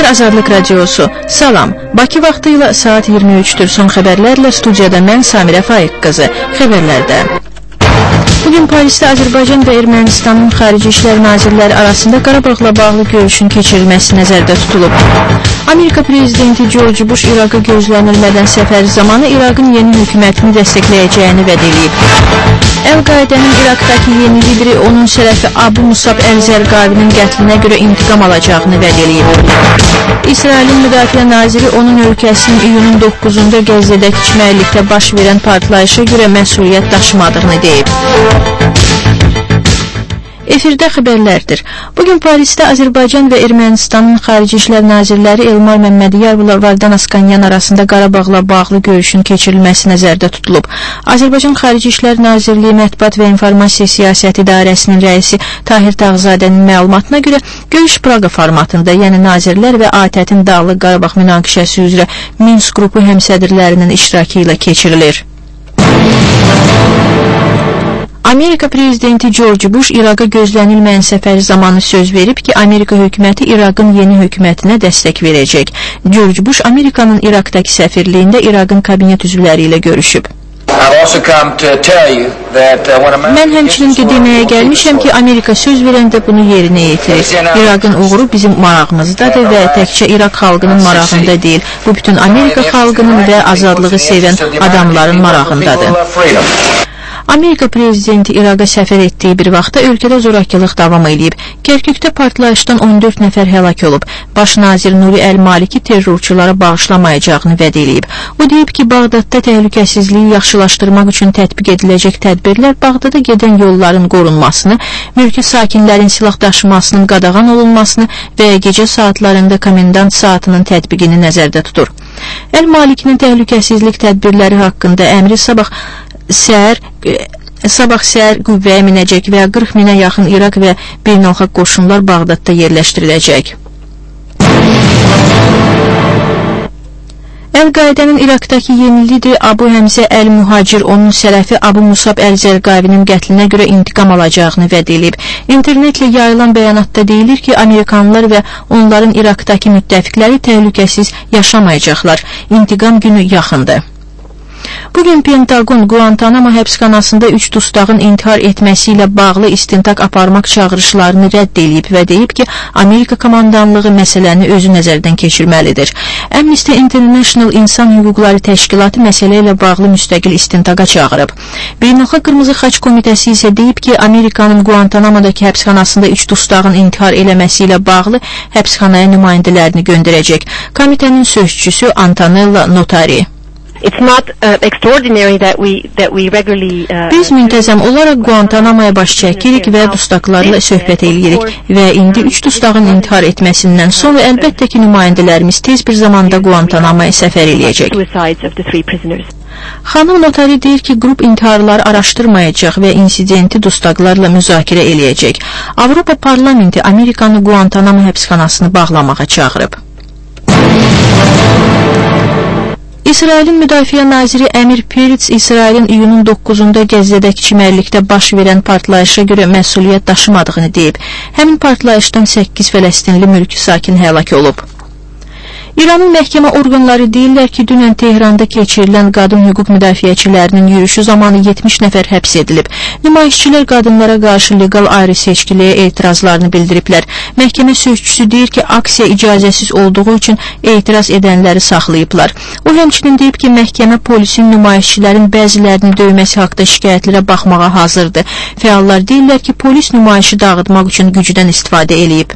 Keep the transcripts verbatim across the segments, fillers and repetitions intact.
Azadlıq Radiosu. Salam. Bakı vaxtı ilə saat iyirmi üçdür. Son xəbərlərlə studiyada mən Samirə Faiq qızı. Xəbərlərdə. Bugün Parisdə Azərbaycan və Ermənistanın Xarici İşlər Nazirləri arasında Qarabağla bağlı görüşün keçirilməsi nəzərdə tutulub. Amerika Prezidenti George Bush İraqa gözlənilmədən səfəri zamanı İraqın yeni hökumətini dəstəkləyəcəyini vəd edib. Əl-Qaidənin İraqdakı yeni lideri onun şərəfi Abu Musab Əl-Zərqavinin qətlinə görə intiqam alacağını vəd edib. İsrailin Müdafiə Naziri onun ölkəsinin iyunun doqquzunda Qəzzədəki çimərlikdə baş verən partlayışa görə məsuliyyət daşımadığını deyib. Efirdə xəbərlərdir. Bugün Parisdə Azərbaycan və Ermənistanın Xarici İşlər Nazirləri Elmar Məmmədiyarla Valdan Askanyan arasında Qarabağla bağlı görüşün keçirilməsi nəzərdə tutulub. Azərbaycan Xarici İşlər Nazirliyi Mətbuat və İnformasiya Siyasəti İdarəsinin rəisi Tahir Tağzadənin məlumatına görə görüş Praqa formatında, yəni Nazirlər və ATƏT-in Dağlıq Qarabağ münaqişəsi üzrə Minsk qrupu həmsədrlərinin iştirakı ilə keçirilir. Amerika Prezidenti George Bush İraqa gözlənilməyən səfəri zamanı söz verib ki, Amerika hökuməti İraqın yeni hökumətinə dəstək verəcək. George Bush Amerikanın İraqdakı səfirliyində İraqın kabinet üzvləri ilə görüşüb. Mən həmçinin də deməyə gəlmişəm ki, Amerika söz verəndə bunu yerinə yetirir. İraqın uğuru bizim marağımızdadır və təkcə İraq xalqının marağında deyil. Bu bütün Amerika xalqının və azadlığı sevən adamların marağındadır. Amerika Prezidenti İraqa səfər etdiyi bir vaxtda ölkədə zorakılıq davam edib. Kərkükdə partlayışdan on dörd nəfər həlak olub. Baş nazir Nuri Əl-Maliki terrorçulara bağışlamayacağını vəd edib. O deyib ki, Bağdadda təhlükəsizliyi yaxşılaşdırmaq üçün tətbiq ediləcək tədbirlər Bağdada gedən yolların qorunmasını, mülki sakinlərin silah daşımasının qadağan olunmasını və gecə saatlarında komendant saatının tətbiqini nəzərdə tutur. Əl-Malikinin təhlükəsizlik tədbirləri haqqında əmri sabah Səhər, sabah səhər qüvvəyə minəcək və qırx minə yaxın İraq və beynəlxalq qoşunlar Bağdadda yerləşdiriləcək. Əl-Qaidənin İraqdakı yeni lideri Abu Həmzə Əl-Muhacir onun şərəfi Abu Musab Əl-Zərqavinin qətlinə görə intiqam alacağını vəd edib. İnternetlə yayılan bəyanatda deyilir ki, Amerikanlılar və onların İraqdakı müttəfiqləri təhlükəsiz yaşamayacaqlar. İntiqam günü yaxındır. Bugün Pentagon Guantanamo həbsxanasında üç dustağın intihar etməsi ilə bağlı istintaq aparmaq çağırışlarını rədd edib və deyib ki, Amerika komandanlığı məsələni özü nəzərdən keçirməlidir. Amnesty International İnsan Hüquqları Təşkilatı məsələ ilə bağlı müstəqil istintaqa çağırıb. Beynəlxalq Qırmızı Xaç Komitəsi isə deyib ki, Amerikanın Guantanamo'dakı həbsxanasında üç dustağın intihar eləməsi ilə bağlı həbsxanaya nümayəndələrini göndərəcək. Komitənin sözçüsü Antonella Notari. It's not uh, extraordinary that we that we regularly uh, Biz müntəzəm olaraq Guantanamo'ya baş çəkirik və dustaqlarla söhbət edirik və indi üç dustağın intihar etməsindən sonra əlbəttə ki, nümayəndələrimiz tez bir zamanda Guantanamo'ya səfər eləyəcək. Xanım Notari deyir ki, qrup intiharları araşdırmayacaq və insidenti dustaqlarla müzakirə eləyəcək. Avropa Parlamenti Amerikanı Guantanamo həbsxanasını bağlamağa çağırıb. İsrailin Müdafiə Naziri Əmir Peretz İsrailin iyunun doqquzunda Qəzzədəki çimərlikdə baş verən partlayışa görə məsuliyyət daşımadığını deyib. Həmin partlayışdan səkkiz Fələstinli mülki sakin həlak olub. İranın məhkəmə orqanları deyirlər ki, dünən Tehranda keçirilən qadın hüquq müdafiəçilərinin yürüyüşü zamanı yetmiş nəfər həbs edilib. Nümayişçilər qadınlara qarşı legal ayrı seçkiliyə etirazlarını bildiriblər. Məhkəmə sözçüsü deyir ki, aksiya icazəsiz olduğu üçün etiraz edənləri saxlayıblar. O həmçinin deyib ki, məhkəmə polisin nümayişçilərin bəzilərini döyməsi haqda şikayətlərə baxmağa hazırdır. Fəallar deyirlər ki, polis nümayişi dağıtmaq üçün gücdən istifadə eləyib.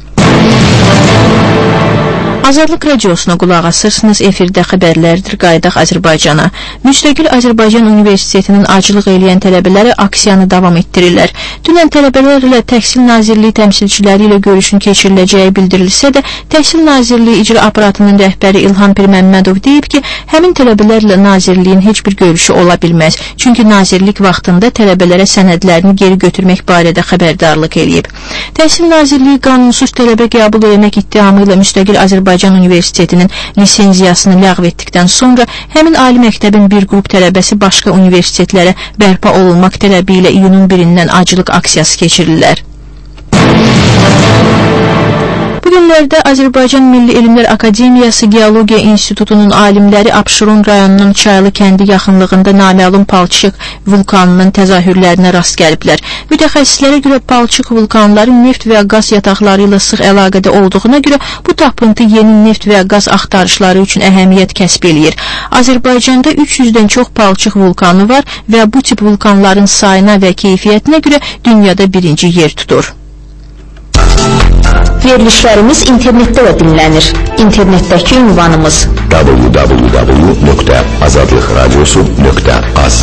Azadlıq Radiosuna qulaq asırsınız, efirdə xəbərlərdir, qayıdaq Azərbaycana. Müstəqil Azərbaycan Universitetinin acılıq eləyən tələbələri aksiyanı davam etdirirlər. Dünən tələbələrlə Təhsil Nazirliyi təmsilçiləri ilə görüşün keçiriləcəyi bildirilsə də, Təhsil Nazirliyi icra aparatının rəhbəri İlham Pirməmmədov deyib ki, həmin tələbələrlə Nazirliyin heç bir görüşü ola bilməz. Çünki Nazirlik vaxtında tələbələrə sənədlərini geri götürmək barədə xəbərdarlıq eləyib. Təhsil Nazirliyi qanunsuz tələbə qəbul etmək ittihamı ilə Müstəqil Azərbaycan Azərbaycan Universitetinin lisenziyasını ləğv etdikdən sonra həmin ali məktəbin bir qrup tələbəsi başqa universitetlərə bərpa olunmaq tələbi ilə iyunun birindən acılıq aksiyası keçirirlər. günlərdə Azərbaycan Milli Elmlər Akademiyası Geologiya İnstitutunun alimləri Abşeron rayonunun Çaylı kəndi yaxınlığında naməlum palçıq vulkanının təzahürlərinə rast gəliblər. Mütəxəssislərə görə palçıq vulkanları neft və qaz yataqları ilə sıx əlaqədə olduğuna görə bu tapıntı yeni neft və qaz axtarışları üçün əhəmiyyət kəsb eləyir. Azərbaycanda üç yüzdən çox palçıq vulkanı var və bu tip vulkanların sayına və keyfiyyətinə görə dünyada birinci yer tutur. Verilişlərimiz internetdə də dinlənir. İnternetdəki ünvanımız w w w nöqtə azadlıq radiosu nöqtə az.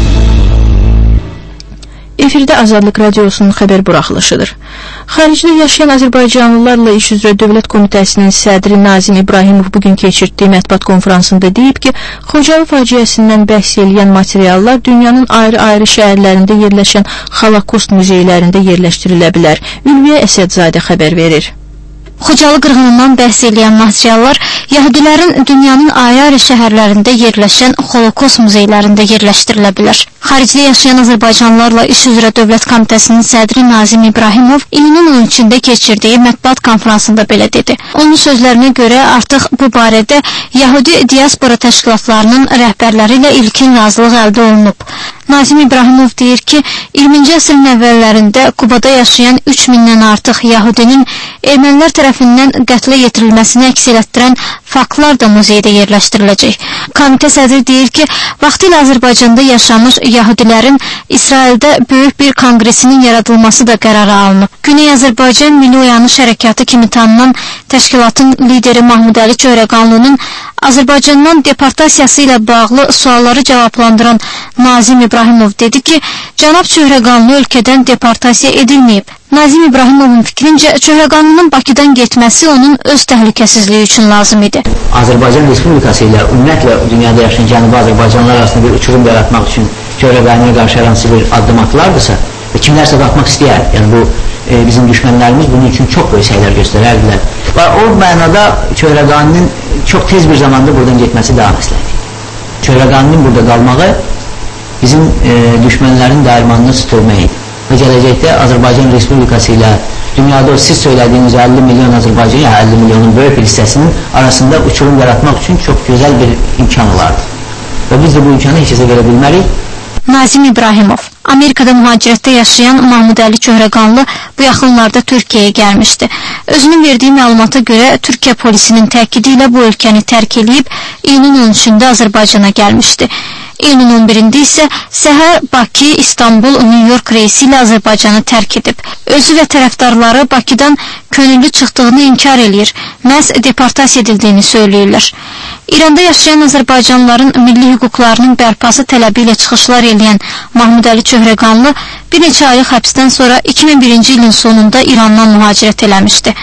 Efirdə Azadlıq Radiosunun xəbər buraxılışıdır. Xaricdə yaşayan Azərbaycanlılarla iş üzrə Dövlət Komitəsinin sədri Nazim İbrahimov bugün keçirdiyi mətbuat konferansında deyib ki, Xocalı faciəsindən bəhs eləyən materiallar dünyanın ayrı-ayrı şəhərlərində yerləşən Holokost muzeylərində yerləşdirilə bilər. Ülviyə Əsədzadə xəbər verir. Xocalı qırğınından bəhs eləyən materiallar Yahudilərin dünyanın ayrı-ayrı şəhərlərində yerləşən Holokost muzeylərində yerləşdirilə bilər. Xaricdə yaşayan Azərbaycanlılarla iş üzrə Dövlət Komitəsinin sədri Nazim İbrahimov iyunun on üçündə keçirdiyi mətbuat konferansında belə dedi. Onun sözlərinə görə artıq bu barədə Yahudi diaspora təşkilatlarının rəhbərləri ilə ilkin razılıq əldə olunub. Nazim İbrahimov deyir ki, iyirminci əsrin əvvəllərində Qubada yaşayan üç mindən artıq Yahudinin ermənilər tərəfindən qətlə yetirilməsini əks elətdirən faktlar da muzeydə yerləşdiriləcək. Komitə sədri deyir ki, vaxtilə Azərbaycanda yaşamış Yahudilərin İsraildə böyük bir kongresinin yaradılması da qərara alınıb. Güney Azərbaycan Milli Oyanış Hərəkatı kimi tanınan təşkilatın lideri Mahmud Əli Çöhrəqanlının Azərbaycandan deportasiyası ilə bağlı sualları cavablandıran Nazim İbrahimov dedi ki, cənab Çöhrəqanlı ölkədən deportasiya edilməyib. Nazim İbrahimovun fikrincə Çöhrəqanlının Bakıdan getməsi onun öz təhlükəsizliyi üçün lazım idi. Azərbaycan Respublikası ilə ümumiyyətlə dünyada yaşayan Cənubi Azərbaycanlar arasında bir uçurum yaratmaq üçün Çöhrəqanlıya qarşı hər hansı bir addım atılardısa və kimlərsə də atmaq istəyər. Yəni bu e, bizim düşmənlərimiz bunun üçün çox böyük səylər göstərərdilər. Və o mənada Çöhrəqanlının çox tez bir zamanda buradan getməsi daha məsləhətdir. Çöhrəqanlının burada qalmağı bizim e, düşmənlərin dərmanını tutulmayı və gələcəkdə Azərbaycan Respublikası ilə dünyada o siz söylədiyiniz əlli milyon Azərbaycan, ya əlli milyonun böyük bir hissəsinin arasında uçurum yaratmaq üçün çox gözəl bir imkan olardı. Və biz də bu imkanı heç kəsə verə bilmərik. Nazim İbrahimov, Amerikada mühacirətdə yaşayan Mahmud Əli Çöhrəqanlı bu yaxınlarda Türkiyəyə gəlmişdi. Özünün verdiyi məlumata görə Türkiyə polisinin təkidi ilə bu ölkəni tərk edib iyunun on üçündə Azərbaycana gəlmişdi. İyunun on birində isə səhər Bakı, İstanbul, New York reysi ilə Azərbaycanı tərk edib. Özü və tərəfdarları Bakıdan könüllü çıxdığını inkar eləyir, məhz deportasiya edildiyini söyləyirlər. İranda yaşayan Azərbaycanlıların milli hüquqlarının bərpası tələbi ilə çıxışlar eləyən Mahmud Əli Çöhrəqanlı bir neçə aylıq həbsdən sonra iki min birinci ilin sonunda İrandan mühacirət eləmişdi.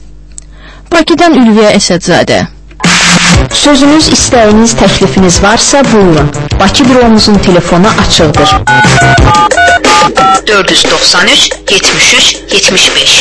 Bakıdan Ülviyə Əsədzadə. Sözünüz, istəyiniz, təklifiniz varsa buyurun. Bakı büromuzun telefonu açıqdır. dörd yüz doxsan üç yetmiş üç yetmiş beş.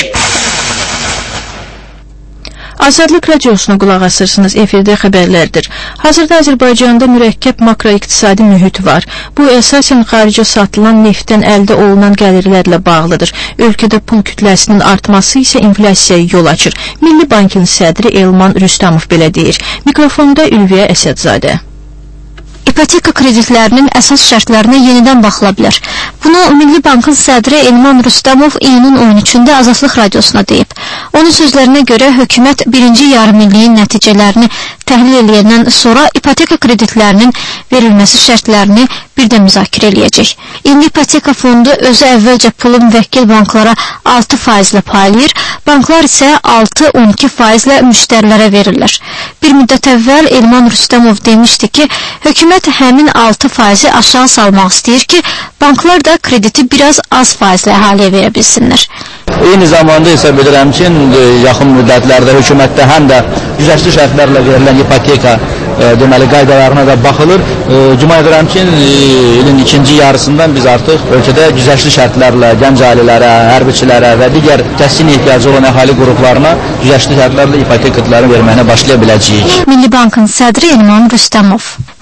Azadlıq Radiosuna qulaq asırsınız, efirdə xəbərlərdir. Hazırda Azərbaycanda mürəkkəb makroiqtisadi mühit var. Bu, əsasən xaricə satılan neftdən əldə olunan gəlirlərlə bağlıdır. Ölkədə pul kütləsinin artması isə inflasiyaya yol açır. Milli Bankın sədri Elman Rüstəmov belə deyir. Mikrofonda Ülviyə Əsədzadə. İpoteka kreditlərinin əsas şərtlərinə yenidən baxıla bilər. Bunu Milli Bankın sədri Elman Rüstəmov iyunun on üçündə Azadlıq Radiosuna deyib. Onun sözlərinə görə hökumət birinci yarımilliyin nəticələrini təhlil edəndən sonra ipoteka kreditlərinin verilməsi şərtlərini bir də müzakirə eləyəcək. İndi ipoteka fondu özü əvvəlcə pulu müvəkkil banklara altı faizlə paylayır, banklar isə altı on iki faizlə müştərilərə verirlər. Bir müddət əvvəl Elman Rüstəmov demişdi ki, hökumət həmin altı faizi aşağı salmaq istəyir ki, banklar da krediti biraz az faizlə əhaliyə verə bilsinlər. Eyni zamanda isə bilirəm ki, yaxın müddətlərdə hökumətdə həm də güzəştli şərtlərlə verilən ipoteka e, deməli qaydalarına da baxılır. E, Cuma edirəm ki, e, ilin ikinci yarısından biz artıq ölkədə güzəştli şərtlərlə gənc ailələrə, hərbiçilərə və digər təhsil ehtiyacı olan əhali qruplarına güzəştli şərtlərlə ipoteka kreditlərini verməyinə başlaya biləcəyik. Milli Bankın sədri Elman Rüstəmov.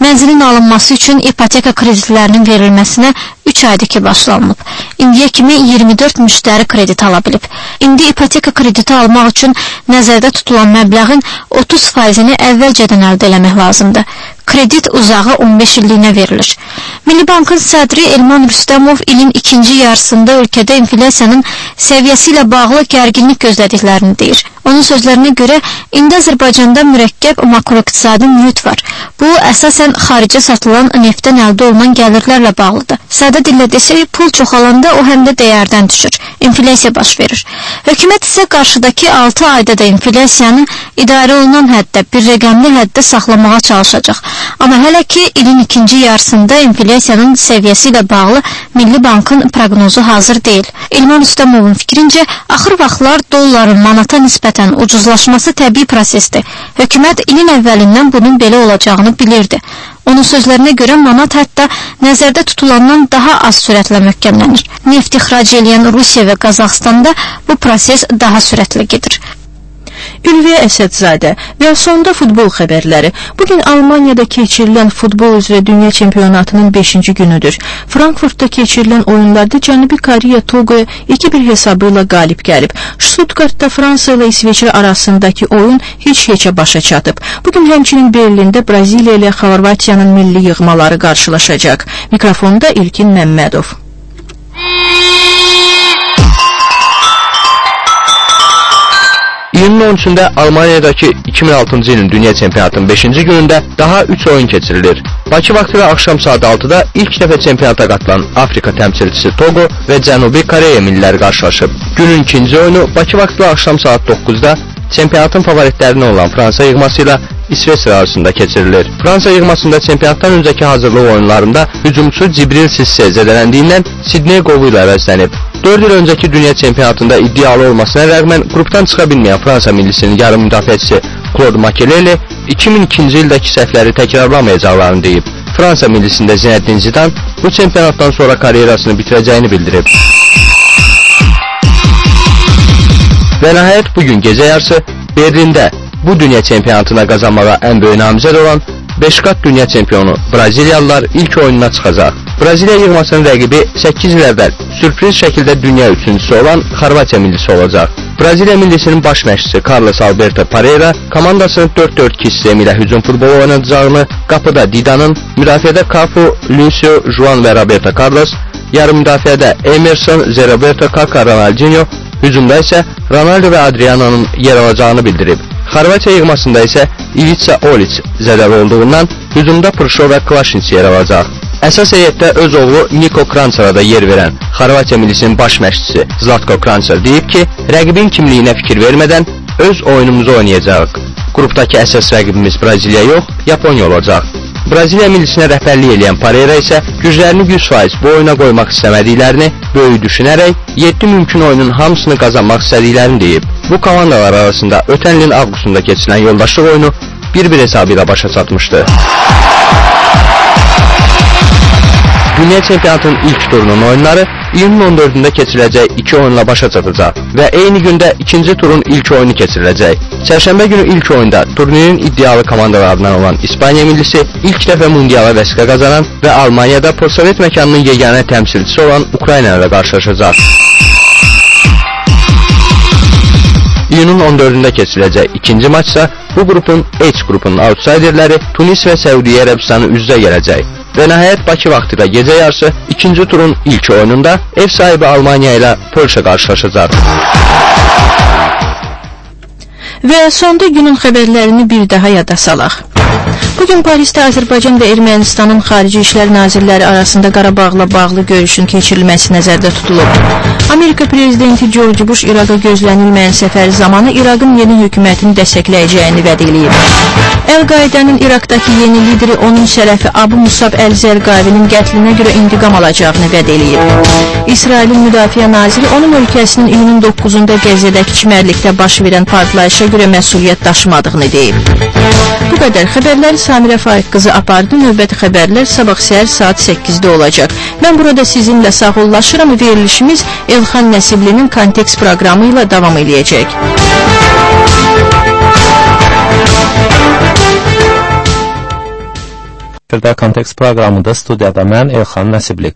Mənzilin alınması üçün ipoteka kreditlərinin verilməsinə üç aydır ki başlanılıb. İndiyə kimi iyirmi dörd müştəri kredit ala bilib. İndi ipoteka krediti almaq üçün nəzərdə tutulan məbləğin otuz faizini əvvəlcədən əldə eləmək lazımdır. Kredit uzağı on beş illiyinə verilir. Milli Bankın sədri Elman Rüstəmov ilin ikinci yarısında ölkədə inflyasiyanın səviyyəsi ilə bağlı gərginlik gözlədiklərini deyir. Onun sözlərinə görə indi Azərbaycanda mürəkkəb makroiqtisadi mühit var. Bu əsasən xaricə satılan neftdən əldə olunan gəlirlərlə bağlıdır. Sadə dillə desək, pul çoxalanda o həm də dəyərdən düşür. İnflyasiya baş verir. Hökumət isə qarşıdakı altı ayda da inflyasiyanı idarə olunan həddə, bir rəqəmli həddə saxlamağa çalışacaq. Amma hələ ki ilin ikinci yarısında inflyasiyanın səviyyəsi ilə bağlı Milli Bankın proqnozu hazır deyil. İlman Rüstəmovun fikrincə, axır vaxtlar dolların manata nisbətən ucuzlaşması təbii prosesdir. Hökumət ilin əvvəlindən bunun belə olacağını bilirdi. Onun sözlərinə görə manat hətta nəzərdə tutulandan daha az sürətlə möhkəmlənir. Neft ixrac edən Rusiya və Qazaxstanda bu proses daha sürətlə gedir. Ülviyə Əsədzadə və sonda futbol xəbərləri. Bugün Almaniyada keçirilən futbol üzrə dünya çempionatının beşinci günüdür. Frankfurtda keçirilən oyunlarda Cənubi Koreya Togoya iki bir hesabı ilə qalib gəlib. Stuttgartda Fransa ilə İsveçrə arasındakı oyun heç-heçə başa çatıb. Bugün həmçinin Berlində Braziliya ilə Xorvatiyanın milli yığmaları qarşılaşacaq. Mikrofonda İlkin Məmmədov. iyunun on üçündə Almaniyadakı iki min altıncı ilin dünya çempionatının beşinci günündə daha üç oyun keçirilir. Bakı vaxtı ilə axşam saat altıda ilk dəfə çempionata qatılan Afrika təmsilçisi Togo və Cənubi Koreya milliləri qarşılaşıb. Günün ikinci oyunu Bakı vaxtı ilə axşam saat doqquzda çempionatın favoritlərindən olan Fransa yığması ilə İsveçrə arasında keçirilir. Fransa yığmasında çempionatdan öncəki hazırlıq oyunlarında hücumçu Cibril Sisse zədələndiyindən Sidney qolu ilə əvəzlənib. dörd il öncəki dünya çempionatında iddialı olmasına rəğmən qrupdan çıxa bilməyən Fransa millisinin yarım müdafiəçisi Claude Makelele iki min ikinci ildəki səhvləri təkrarlamayacaqlarını deyib. Fransa millisində Zinedine Zidane bu çempionatdan sonra karyerasını bitirəcəyini bildirib. Və nəhayət bugün gecə yarısı Berlində bu dünya çempionatına qazanmağa ən böyük namizəd olan beş qat dünya çempionu Braziliyalılar ilk oyununa çıxacaq. Braziliya yığmasının rəqibi səkkiz il əvvəl sürpriz şəkildə dünya üçüncüsü olan Xorvatiya millisi olacaq. Braziliya millisinin baş məşqçisi Carlos Alberto Pereira komandasının dörd dörd iki sistemi ilə hücum futbolu oynayacağını, qapıda Dida'nın, müdafiədə Cafu, Lucio, Juan və Roberto Carlos, yarım müdafiədə Emerson, Zeroberto, Kaka, Ronaldinho, hücumda isə Ronaldo və Adriano'nun yer alacağını bildirib. Xorvatiya yığmasında isə Ivica Olic zədəli olduğundan hücumda Pršo və Klašnic yer alacaq. Əsas heyətdə öz oğlu Niko Krančara da yer verən Xorvatiya millisinin baş məşqçisi Zlatko Krančar deyib ki, rəqibin kimliyinə fikir vermədən öz oyunumuzu oynayacaq. Qrupdakı əsas rəqibimiz Braziliya yox, Yaponiya olacaq. Braziliya millisinə rəhbərlik edən Pereira isə güclərini yüz faiz bu oyuna qoymaq istəmədiklərini böyük düşünərək yeddi mümkün oyunun hamısını qazanmaq istədiklərini deyib. Bu komandalar arasında ötən ilin avqustunda keçirilən yoldaşlıq oyunu bir bir hesabı ilə başa çatmışdı. Dünya çempionatının ilk turunun oyunları iyunun on dördündə keçiriləcək iki oyunla başa çatacaq və eyni gündə ikinci turun ilk oyunu keçiriləcək. Çərşənbə günü ilk oyunda turnirin iddialı komandalarından olan İspaniya millisi ilk dəfə mundiala vəsiqə qazanan və Almaniyada postsovet məkanının yeganə təmsilçisi olan Ukrayna ilə qarşılaşacaq. İyunun on dördündə keçiriləcək ikinci maçsa bu qrupun H qrupunun outsiderləri Tunis və Səudiyyə Ərəbistanı üz-üzə gələcək. Və nəhayət Bakı vaxtı da gecə yarısı ikinci turun ilk oyununda ev sahibi Almaniya ilə Polşa qarşılaşacaq. Və sonda günün xəbərlərini bir daha yada salaq. Bugün Parisdə Azərbaycan və Ermənistanın xarici işlər nazirləri arasında Qarabağla bağlı görüşün keçirilməsi nəzərdə tutulub. Amerika prezidenti George Bush İraqa gözlənilməyən səfəri zamanı İraqın yeni hökumətini dəstəkləyəcəyini vəd edib. Əl-Qaidənin İraqdakı yeni lideri onun şərəfi Abu Musab Əl-Zərqavinin qətlinə görə intiqam alacağını vəd edib. İsrailin müdafiə naziri onun ölkəsinin iyunun doqquzunda Qəzzədəki çimərlikdə baş verən partlayışa görə məsuliyyət daşımadığını deyib. Bu qədər xəbərləri Samirə Faiq qızı apardı. Növbəti xəbərlər sabah səhər saat səkkizdə olacaq. Mən burada sizinlə sağollaşıram. Verilişimiz Elxan Nəsiblinin Kontekst proqramı ilə davam edəcək. efirdə Kontekst proqramında studiyada mən Elxan Nəsibli.